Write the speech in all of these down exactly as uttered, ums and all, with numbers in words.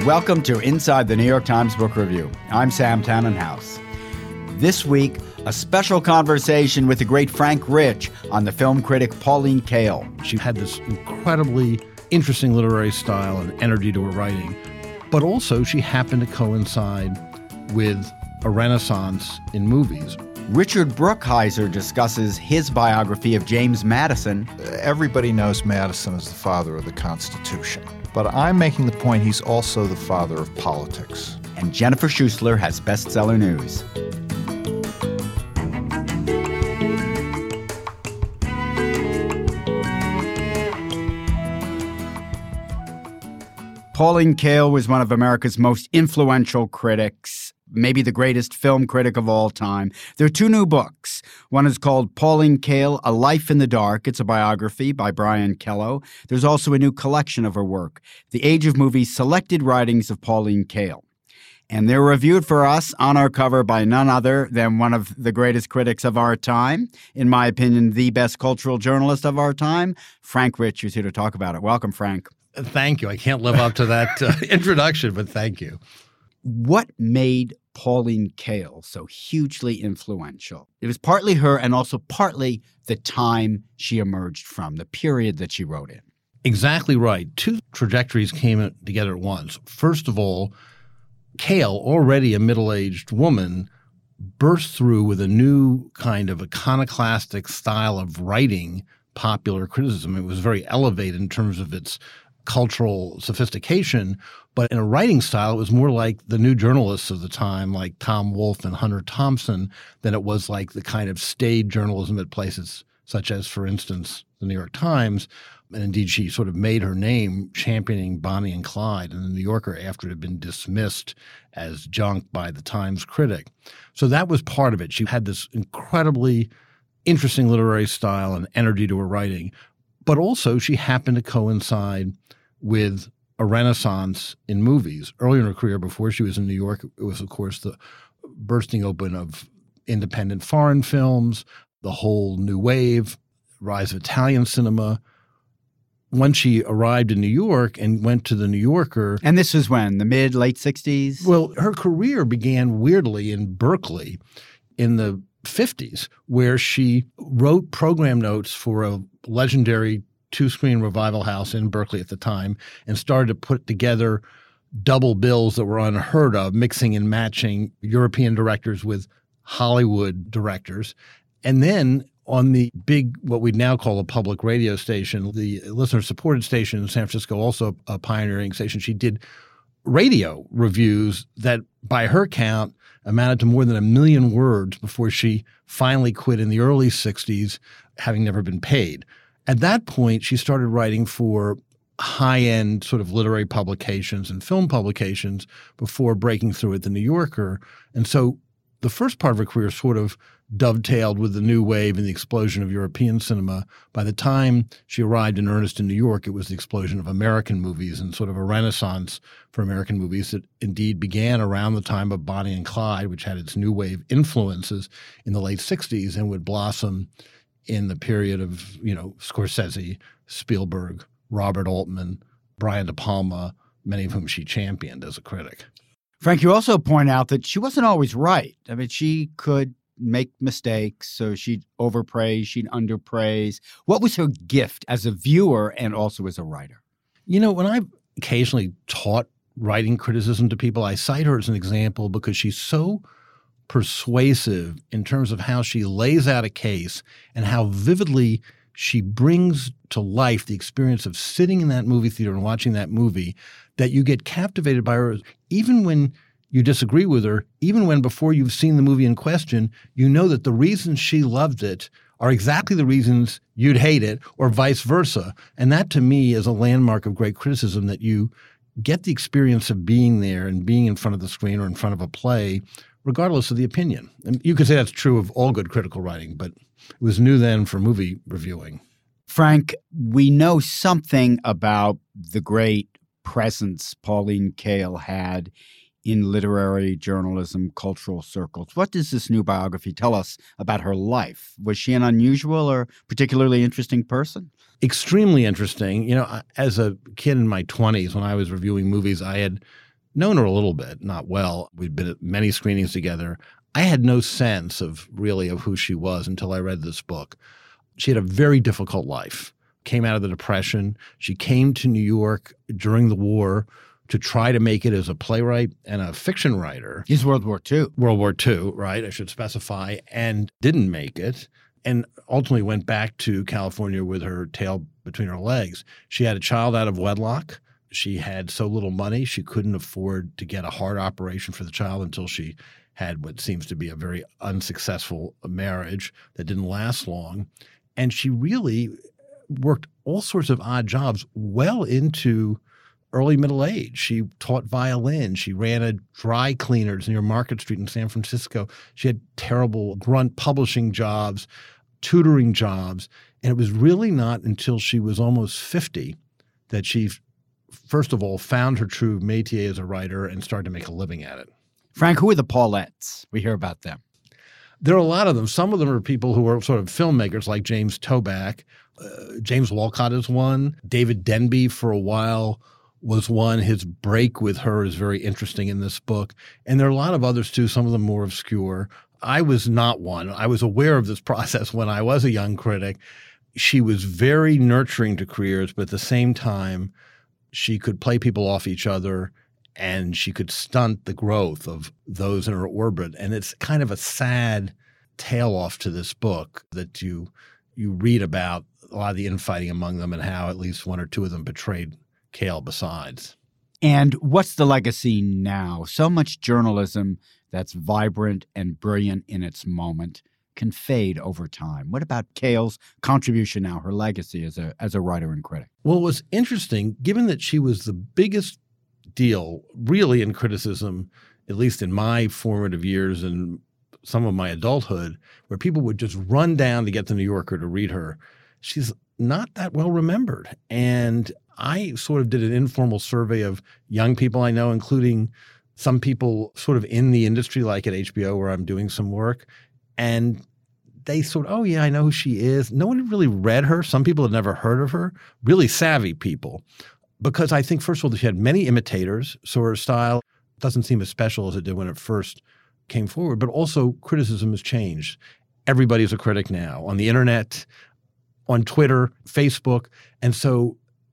Welcome to Inside the New York Times Book Review. I'm Sam Tannenhouse. This week, a special conversation with the great Frank Rich on the film critic Pauline Kael. She had this incredibly interesting literary style and energy to her writing, but also she happened to coincide with a renaissance in movies. Richard Brookhiser discusses his biography of James Madison. Everybody knows Madison as the father of the Constitution, but I'm making the point he's also the father of politics. And Jennifer Schuessler has bestseller news. Pauline Kael was one of America's most influential critics, maybe the greatest film critic of all time. There are two new books. One is called Pauline Kael, A Life in the Dark. It's a biography by Brian Kello. There's also a new collection of her work, The Age of Movies, Selected Writings of Pauline Kael. And they're reviewed for us on our cover by none other than one of the greatest critics of our time, in my opinion, the best cultural journalist of our time, Frank Rich, who's here to talk about it. Welcome, Frank. Thank you. I can't live up to that uh, introduction, but thank you. What made Pauline Kael so hugely influential? It was partly her and also partly the time she emerged from, the period that she wrote in. Exactly right. Two trajectories came together at once. First of all, Kael, already a middle-aged woman, burst through with a new kind of iconoclastic style of writing popular criticism. It was very elevated in terms of its cultural sophistication, but in a writing style, it was more like the new journalists of the time, like Tom Wolfe and Hunter Thompson, than it was like the kind of staid journalism at places such as, for instance, the New York Times. And indeed, she sort of made her name championing Bonnie and Clyde in the New Yorker after it had been dismissed as junk by the Times critic. So that was part of it. She had this incredibly interesting literary style and energy to her writing, but also she happened to coincide with a renaissance in movies. Earlier in her career, before she was in New York, it was, of course, the bursting open of independent foreign films, the whole new wave, rise of Italian cinema. Once she arrived in New York and went to the New Yorker. And this was when? The mid, late sixties? Well, her career began weirdly in Berkeley in the fifties, where she wrote program notes for a legendary two-screen revival house in Berkeley at the time and started to put together double bills that were unheard of, mixing and matching European directors with Hollywood directors. And then on the big, what we'd now call a public radio station, the listener-supported station in San Francisco, also a pioneering station, she did radio reviews that, by her count, amounted to more than a million words before she finally quit in the early sixties, having never been paid. At that point, she started writing for high-end sort of literary publications and film publications before breaking through at the New Yorker. And so the first part of her career sort of dovetailed with the new wave and the explosion of European cinema. By the time she arrived in earnest in New York, it was the explosion of American movies and sort of a renaissance for American movies that indeed began around the time of Bonnie and Clyde, which had its new wave influences in the late sixties and would blossom in the period of, you know, Scorsese, Spielberg, Robert Altman, Brian De Palma, many of whom she championed as a critic. Frank, you also point out that she wasn't always right. I mean, she could make mistakes, so she'd overpraise, she'd underpraise. What was her gift as a viewer and also as a writer? You know, when I've occasionally taught writing criticism to people, I cite her as an example because she's so persuasive in terms of how she lays out a case and how vividly she brings to life the experience of sitting in that movie theater and watching that movie, that you get captivated by her even when you disagree with her, even when before you've seen the movie in question, you know that the reasons she loved it are exactly the reasons you'd hate it, or vice versa. And that, to me, is a landmark of great criticism, that you get the experience of being there and being in front of the screen or in front of a play, regardless of the opinion. And you could say that's true of all good critical writing, but it was new then for movie reviewing. Frank, we know something about the great presence Pauline Kael had in literary journalism, cultural circles. What does this new biography tell us about her life? Was she an unusual or particularly interesting person? Extremely interesting. You know, as a kid in my twenties, when I was reviewing movies, I had known her a little bit, not well. We'd been at many screenings together. I had no sense of really of who she was until I read this book. She had a very difficult life, came out of the Depression. She came to New York during the war to try to make it as a playwright and a fiction writer. He's World War Two. World War Two, right, I should specify, and didn't make it, and ultimately went back to California with her tail between her legs. She had a child out of wedlock. She had so little money, she couldn't afford to get a heart operation for the child until she had what seems to be a very unsuccessful marriage that didn't last long. And she really worked all sorts of odd jobs well into early middle age. She taught violin. She ran a dry cleaners near Market Street in San Francisco. She had terrible grunt publishing jobs, tutoring jobs. And it was really not until she was almost fifty that she, first of all, found her true métier as a writer and started to make a living at it. Frank, who are the Paulettes? We hear about them. There are a lot of them. Some of them are people who are sort of filmmakers like James Toback. Uh, James Walcott is one. David Denby for a while was one. His break with her is very interesting in this book. And there are a lot of others too, some of them more obscure. I was not one. I was aware of this process when I was a young critic. She was very nurturing to careers, but at the same time, she could play people off each other and she could stunt the growth of those in her orbit. And it's kind of a sad tail off to this book that you you read about a lot of the infighting among them and how at least one or two of them betrayed Cale besides. And what's the legacy now? So much journalism that's vibrant and brilliant in its moment can fade over time. What about Cale's contribution now, her legacy as a as a writer and critic? Well, it was interesting, given that she was the biggest deal really in criticism, at least in my formative years and some of my adulthood, where people would just run down to get the New Yorker to read her. She's not that well remembered. And I sort of did an informal survey of young people I know, including some people sort of in the industry, like at H B O where I'm doing some work. And they sort of, oh, yeah, I know who she is. No one had really read her. Some people had never heard of her, really savvy people. Because I think, first of all, she had many imitators, so her style doesn't seem as special as it did when it first came forward. But also, criticism has changed. Everybody's a critic now on the internet, on Twitter, Facebook. And so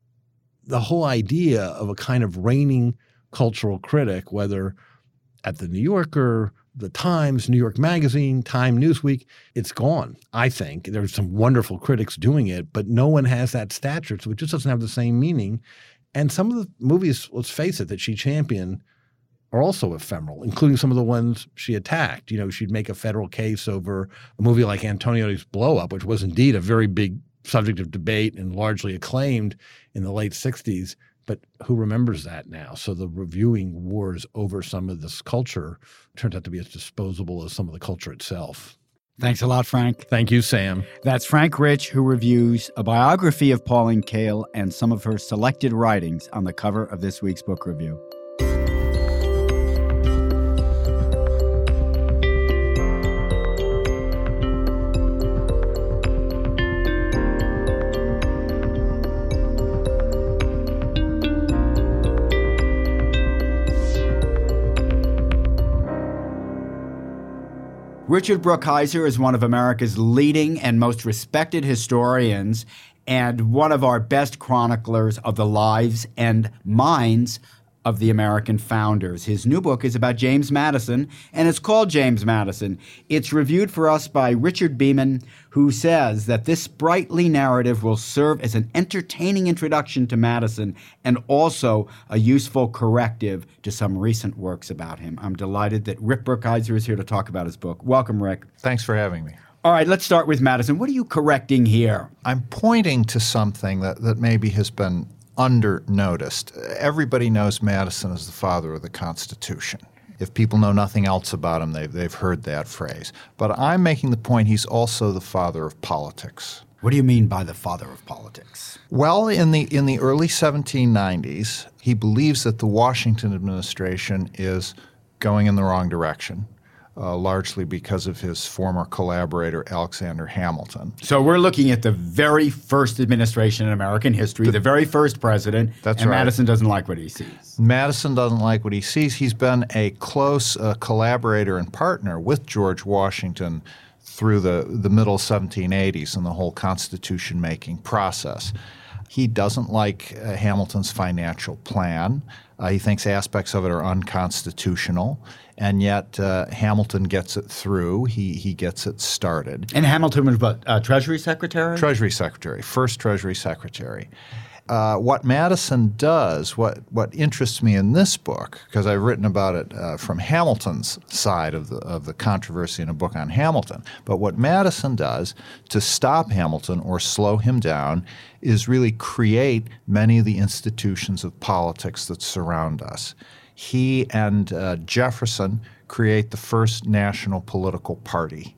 the whole idea of a kind of reigning cultural critic, whether at the New Yorker, the Times, New York Magazine, Time, Newsweek, it's gone, I think. There's some wonderful critics doing it, but no one has that stature, so it just doesn't have the same meaning. And some of the movies, let's face it, that she championed are also ephemeral, including some of the ones she attacked. You know, she'd make a federal case over a movie like Antonioni's Blow Up, which was indeed a very big subject of debate and largely acclaimed in the late sixties. But who remembers that now? So the reviewing wars over some of this culture turns out to be as disposable as some of the culture itself. Thanks a lot, Frank. Thank you, Sam. That's Frank Rich, who reviews a biography of Pauline Kael and some of her selected writings on the cover of this week's book review. Richard Brookhiser is one of America's leading and most respected historians and one of our best chroniclers of the lives and minds of the American founders. His new book is about James Madison, and it's called James Madison. It's reviewed for us by Richard Beeman, who says that this sprightly narrative will serve as an entertaining introduction to Madison and also a useful corrective to some recent works about him. I'm delighted that Rick Brookhiser is here to talk about his book. Welcome, Rick. Thanks for having me. All right, let's start with Madison. What are you correcting here? I'm pointing to something that, that maybe has been under-noticed. Everybody knows Madison as the father of the Constitution. If people know nothing else about him, they've, they've heard that phrase. But I'm making the point he's also the father of politics. What do you mean by the father of politics? Well, in the in the early seventeen nineties, he believes that the Washington administration is going in the wrong direction. uh, largely because of his former collaborator, Alexander Hamilton. So we're looking at the very first administration in American history, the, the very first president, that's and right. Madison doesn't like what he sees. Madison doesn't like what he sees. He's been a close uh, collaborator and partner with George Washington through the, the middle seventeen eighties and the whole Constitution-making process. He doesn't like uh, Hamilton's financial plan. Uh, he thinks aspects of it are unconstitutional, and yet uh, Hamilton gets it through. He he gets it started. And Hamilton was what, uh, Treasury Secretary? Treasury Secretary, first Treasury Secretary. Uh, what Madison does, what what interests me in this book, because I've written about it uh, from Hamilton's side of the of the controversy in a book on Hamilton, but what Madison does to stop Hamilton or slow him down is really create many of the institutions of politics that surround us. He and uh, Jefferson create the first national political party.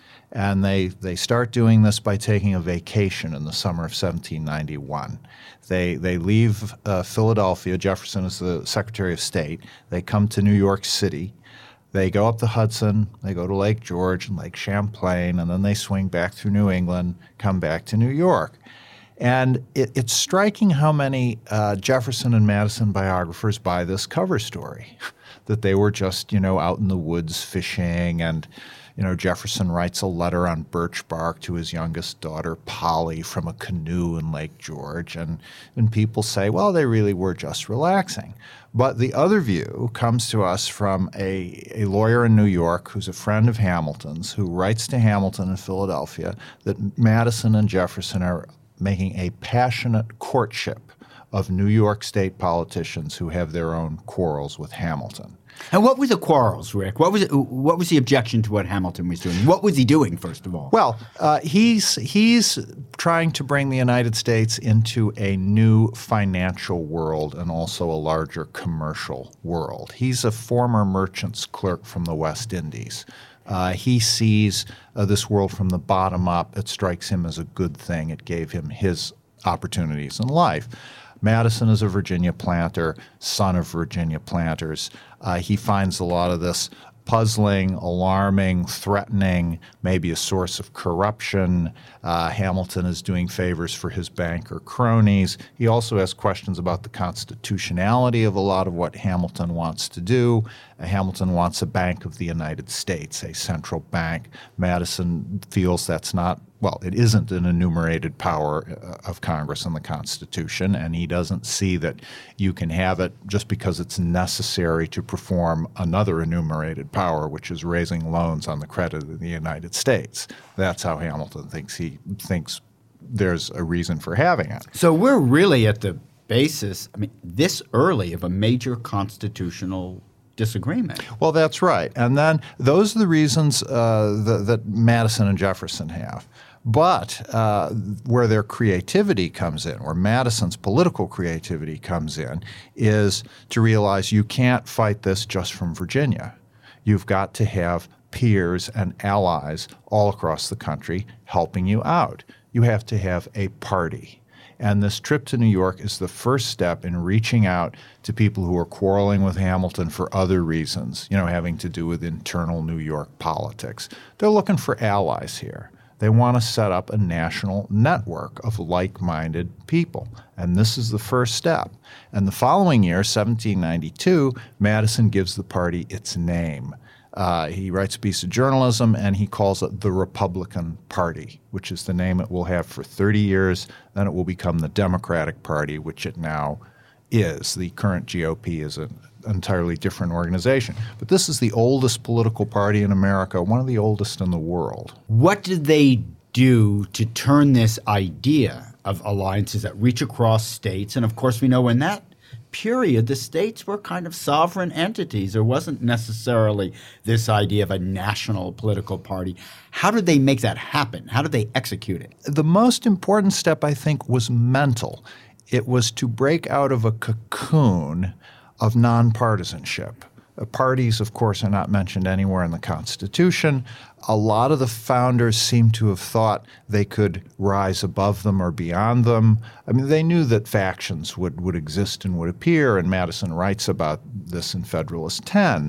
And they, they start doing this by taking a vacation in the summer of seventeen ninety-one. They, they leave uh, Philadelphia. Jefferson is the Secretary of State. They come to New York City. They go up the Hudson. They go to Lake George and Lake Champlain, and then they swing back through New England, come back to New York. And it, it's striking how many uh, Jefferson and Madison biographers buy this cover story, that they were just, you know, out in the woods fishing, and you know, Jefferson writes a letter on birch bark to his youngest daughter, Polly, from a canoe in Lake George. And, and people say, well, they really were just relaxing. But the other view comes to us from a, a lawyer in New York who's a friend of Hamilton's, who writes to Hamilton in Philadelphia that Madison and Jefferson are making a passionate courtship of New York State politicians who have their own quarrels with Hamilton. And what were the quarrels, Rick? What was it, what was the objection to what Hamilton was doing? What was he doing, first of all? Well, uh, he's he's trying to bring the United States into a new financial world and also a larger commercial world. He's a former merchant's clerk from the West Indies. Uh, he sees uh, this world from the bottom up. It strikes him as a good thing. It gave him his opportunities in life. Madison is a Virginia planter, son of Virginia planters. Uh, he finds a lot of this puzzling, alarming, threatening, maybe a source of corruption. Uh, Hamilton is doing favors for his banker cronies. He also has questions about the constitutionality of a lot of what Hamilton wants to do. Uh, Hamilton wants a Bank of the United States, a central bank. Madison feels that's not Well, it isn't an enumerated power of Congress in the Constitution, and he doesn't see that you can have it just because it's necessary to perform another enumerated power, which is raising loans on the credit of the United States. That's how Hamilton thinks he thinks there's a reason for having it. So we're really at the basis, I mean, this early of a major constitutional disagreement. Well, that's right. And then those are the reasons uh, that, that Madison and Jefferson have. But uh, where their creativity comes in, where Madison's political creativity comes in, is to realize you can't fight this just from Virginia. You've got to have peers and allies all across the country helping you out. You have to have a party. And this trip to New York is the first step in reaching out to people who are quarreling with Hamilton for other reasons, you know, having to do with internal New York politics. They're looking for allies here. They want to set up a national network of like-minded people. And this is the first step. And the following year, seventeen ninety-two, Madison gives the party its name. Uh, he writes a piece of journalism, and he calls it the Republican Party, which is the name it will have for thirty years. Then it will become the Democratic Party, which it now is. The current G O P is an entirely different organization. But this is the oldest political party in America, one of the oldest in the world. What did they do to turn this idea of alliances that reach across states? And of course, we know in that period, the states were kind of sovereign entities. There wasn't necessarily this idea of a national political party. How did they make that happen? How did they execute it? The most important step, I think, was mental. It was to break out of a cocoon of nonpartisanship. Uh, parties, of course, are not mentioned anywhere in the Constitution. A lot of the founders seem to have thought they could rise above them or beyond them. I mean, they knew that factions would, would exist and would appear, and Madison writes about this in Federalist ten.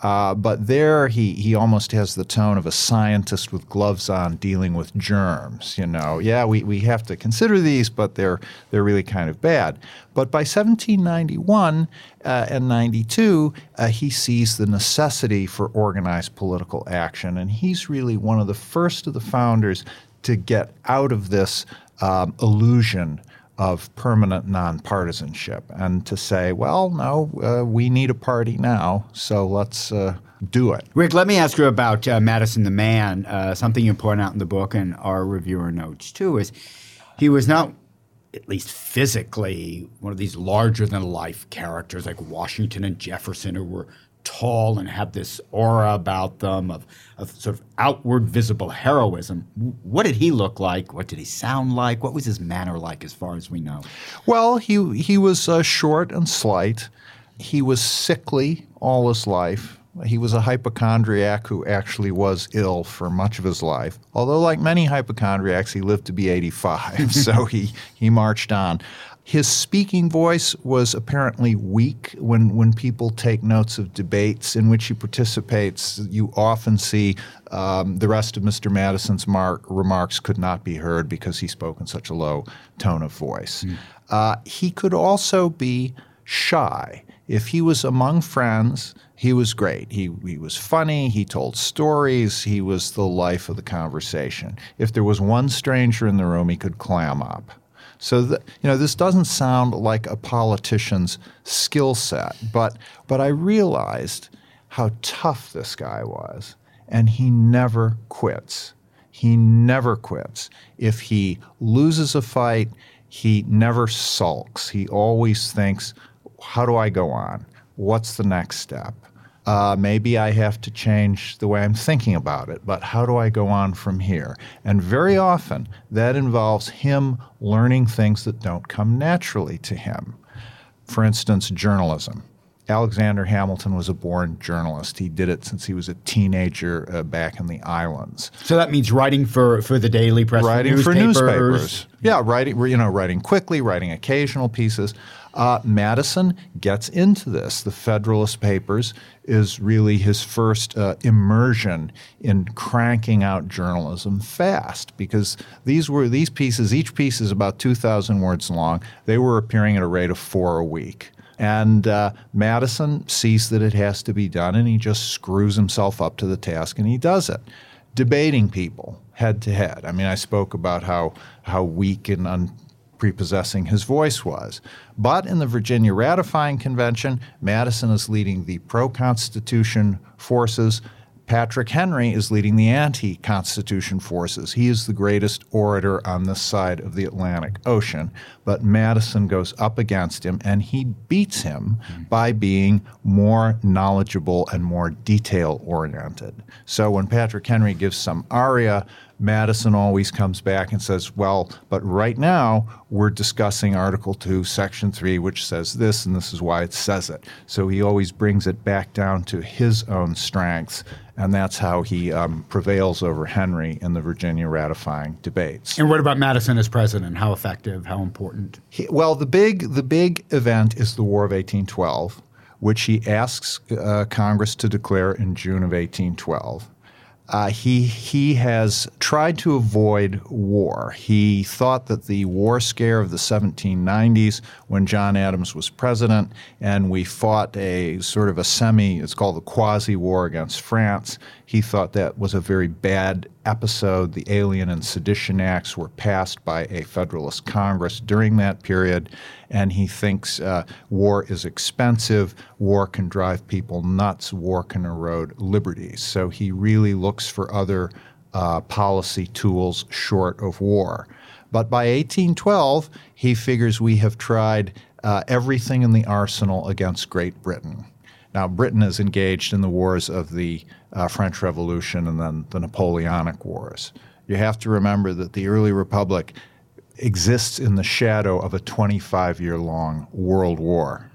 Uh, but there he, he almost has the tone of a scientist with gloves on dealing with germs. You know, yeah, we, we have to consider these, but they're they're really kind of bad. But by seventeen ninety-one uh, and ninety-two, uh, he sees the necessity for organized political action, and he's really one of the first of the founders to get out of this um, illusion of permanent nonpartisanship and to say, well, no, uh, we need a party now, so let's uh, do it. Rick, let me ask you about uh, Madison the man. Uh, something you point out in the book and our reviewer notes too is he was not, at least physically, one of these larger-than-life characters like Washington and Jefferson who were tall and have this aura about them of, of sort of outward visible heroism. What did he look like? What did he sound like? What was his manner like as far as we know? Well, he, he was uh, short and slight. He was sickly all his life. He was a hypochondriac who actually was ill for much of his life. Although, like many hypochondriacs, he lived to be eighty-five, so he, he marched on. His speaking voice was apparently weak. When when people take notes of debates in which he participates, you often see um, the rest of Mister Madison's mar- remarks could not be heard because he spoke in such a low tone of voice. Mm. Uh, he could also be shy. If he was among friends, he was great. He he was funny. He told stories. He was the life of the conversation. If there was one stranger in the room, he could clam up. So, the, you know, this doesn't sound like a politician's skill set, but but I realized how tough this guy was, and he never quits. He never quits. If he loses a fight, he never sulks. He always thinks, how do I go on? What's the next step? Uh, maybe I have to change the way I'm thinking about it, but how do I go on from here? And very often that involves him learning things that don't come naturally to him. For instance, journalism. Alexander Hamilton was a born journalist. He did it since he was a teenager uh, back in the islands. So that means writing for, for the daily press, writing for newspapers. for newspapers. Yeah, writing you know writing quickly, writing occasional pieces. Uh, Madison gets into this. The Federalist Papers is really his first uh, immersion in cranking out journalism fast, because these were these pieces. Each piece is about two thousand words long. They were appearing at a rate of four a week. And uh, Madison sees that it has to be done, and he just screws himself up to the task, and he does it. Debating people head to head. I mean, I spoke about how how weak and unprepossessing his voice was. But in the Virginia Ratifying Convention, Madison is leading the pro-Constitution forces. Patrick Henry is leading the anti-Constitution forces. He is the greatest orator on this side of the Atlantic Ocean, but Madison goes up against him, and he beats him mm-hmm. by being more knowledgeable and more detail-oriented. So when Patrick Henry gives some aria, Madison always comes back and says, well, but right now we're discussing Article two, Section three, which says this, and this is why it says it. So he always brings it back down to his own strengths, and that's how he um, prevails over Henry in the Virginia ratifying debates. And what about Madison as president? How effective? How important? He, well, the big, the big event is the War of eighteen twelve, which he asks uh, Congress to declare in June of eighteen twelve. Uh, he he has tried to avoid war. He thought that the war scare of the seventeen nineties, when John Adams was president, and we fought a sort of a semi, it's called the quasi-war against France, he thought that was a very bad episode. The Alien and Sedition Acts were passed by a Federalist Congress during that period, and he thinks uh, war is expensive, war can drive people nuts, war can erode liberties. So he really looks for other uh, policy tools short of war. But by eighteen twelve, he figures we have tried uh, everything in the arsenal against Great Britain. Now, Britain is engaged in the wars of the uh, French Revolution and then the Napoleonic Wars. You have to remember that the early republic exists in the shadow of a twenty-five year long world war.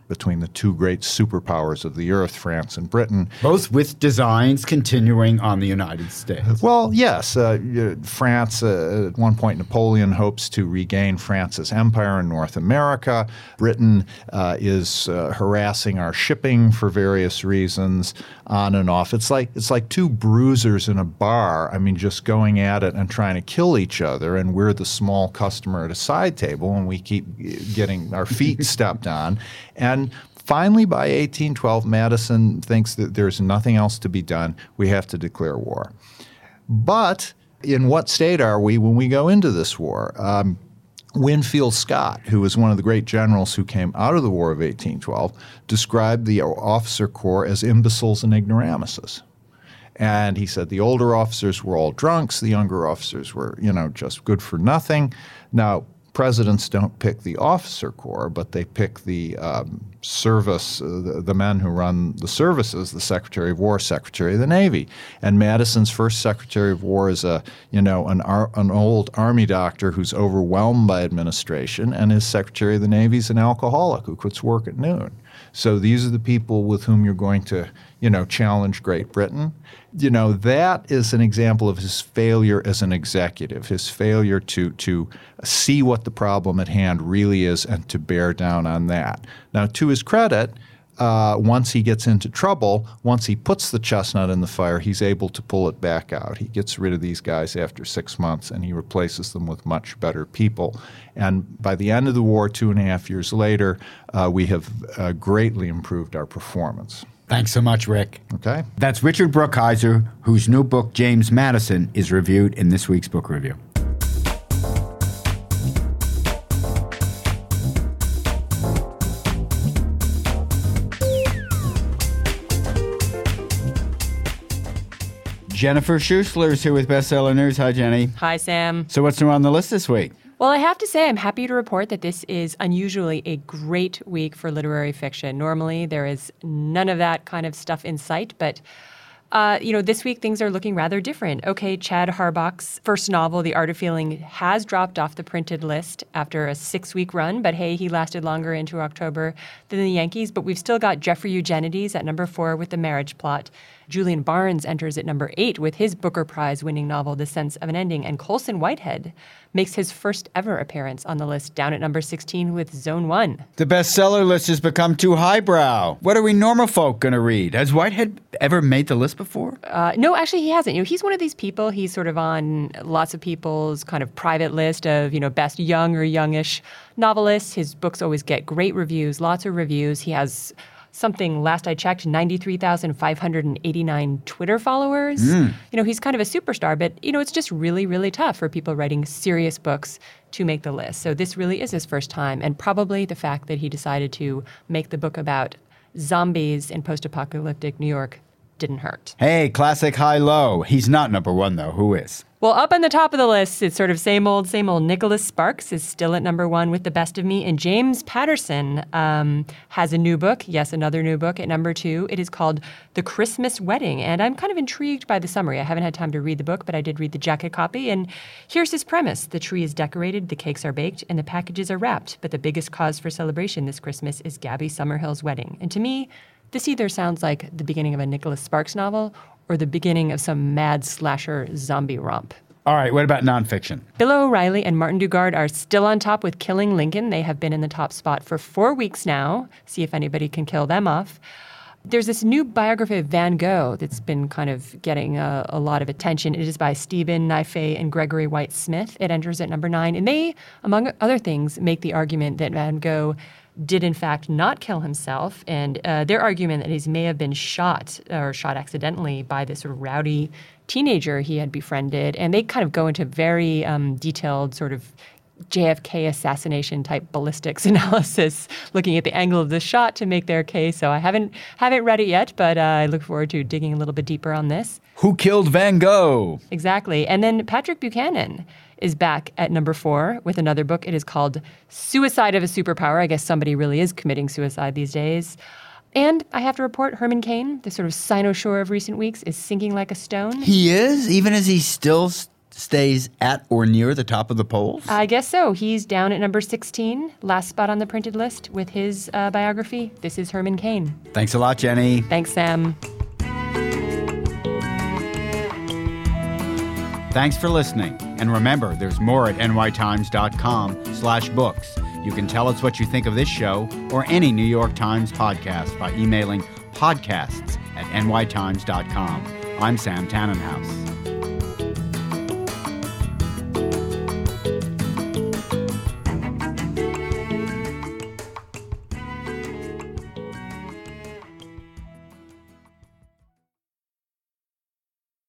between the two great superpowers of the earth, France and Britain. Both with designs continuing on the United States. Well, yes. Uh, France, uh, at one point, Napoleon hopes to regain France's empire in North America. Britain uh, is uh, harassing our shipping for various reasons, on and off. It's like it's like two bruisers in a bar. I mean, just going at it and trying to kill each other, and we're the small customer at a side table, and we keep getting our feet stepped on. And finally, by eighteen twelve, Madison thinks that there's nothing else to be done. We have to declare war. But in what state are we when we go into this war? Um, Winfield Scott, who was one of the great generals who came out of the War of eighteen twelve, described the officer corps as imbeciles and ignoramuses. And he said the older officers were all drunks, the younger officers were, you know, just good for nothing. Now, presidents don't pick the officer corps, but they pick the um, service, uh, the, the men who run the services, the Secretary of War, Secretary of the Navy. And Madison's first Secretary of War is a, you know, an, ar- an old Army doctor who's overwhelmed by administration, and his Secretary of the Navy is an alcoholic who quits work at noon. So these are the people with whom you're going to, you know, challenge Great Britain. You know, that is an example of his failure as an executive, his failure to to see what the problem at hand really is and to bear down on that. Now, to his credit, uh, once he gets into trouble, once he puts the chestnut in the fire, he's able to pull it back out. He gets rid of these guys after six months, and he replaces them with much better people. And by the end of the war, two and a half years later, uh, we have uh, greatly improved our performance. Thanks so much, Rick. Okay. That's Richard Brookhiser, whose new book, James Madison, is reviewed in this week's book review. Jennifer Schuessler is here with Bestseller News. Hi, Jenny. Hi, Sam. So what's new on the list this week? Well, I have to say I'm happy to report that this is unusually a great week for literary fiction. Normally, there is none of that kind of stuff in sight, but uh, you know, this week things are looking rather different. Okay, Chad Harbach's first novel, The Art of Feeling, has dropped off the printed list after a six-week run, but hey, he lasted longer into October than the Yankees. But we've still got Jeffrey Eugenides at number four with The Marriage Plot. Julian Barnes enters at number eight with his Booker Prize-winning novel, The Sense of an Ending. And Colson Whitehead makes his first ever appearance on the list, down at number sixteen with Zone one. The bestseller list has become too highbrow. What are we normal folk going to read? Has Whitehead ever made the list before? Uh, no, actually, he hasn't. You know, he's one of these people. He's sort of on lots of people's kind of private list of, you know, best young or youngish novelists. His books always get great reviews, lots of reviews. He has something, last I checked, ninety-three thousand five hundred eighty-nine Twitter followers. Mm. You know, he's kind of a superstar, but, you know, it's just really, really tough for people writing serious books to make the list. So this really is his first time, and probably the fact that he decided to make the book about zombies in post-apocalyptic New York didn't hurt. Hey, classic high-low. He's not number one, though. Who is? Well, up on the top of the list, it's sort of same old, same old. Nicholas Sparks is still at number one with The Best of Me. And James Patterson um, has a new book. Yes, another new book at number two. It is called The Christmas Wedding. And I'm kind of intrigued by the summary. I haven't had time to read the book, but I did read the jacket copy. And here's his premise. The tree is decorated, the cakes are baked, and the packages are wrapped. But the biggest cause for celebration this Christmas is Gabby Summerhill's wedding. And to me, this either sounds like the beginning of a Nicholas Sparks novel or the beginning of some mad slasher zombie romp. All right, what about nonfiction? Bill O'Reilly and Martin Dugard are still on top with Killing Lincoln. They have been in the top spot for four weeks now. See if anybody can kill them off. There's this new biography of Van Gogh that's been kind of getting a, a lot of attention. It is by Stephen Naifeh and Gregory White Smith. It enters at number nine. And they, among other things, make the argument that Van Gogh did in fact not kill himself, and uh, their argument that he may have been shot or shot accidentally by this sort of rowdy teenager he had befriended. And they kind of go into very um, detailed sort of J F K assassination type ballistics analysis, looking at the angle of the shot to make their case. So I haven't haven't read it yet, but uh, I look forward to digging a little bit deeper on this. Who killed Van Gogh? Exactly. And then Patrick Buchanan is back at number four with another book. It is called Suicide of a Superpower. I guess somebody really is committing suicide these days. And I have to report Herman Cain, the sort of cynosure of recent weeks, is sinking like a stone. He is? Even as he's still stays at or near the top of the polls? I guess so. He's down at number sixteen, last spot on the printed list with his uh, biography. This is Herman Cain. Thanks a lot, Jenny. Thanks, Sam. Thanks for listening. And remember, there's more at nytimes.com slash books. You can tell us what you think of this show or any New York Times podcast by emailing podcasts at nytimes dot com. I'm Sam Tannenhouse.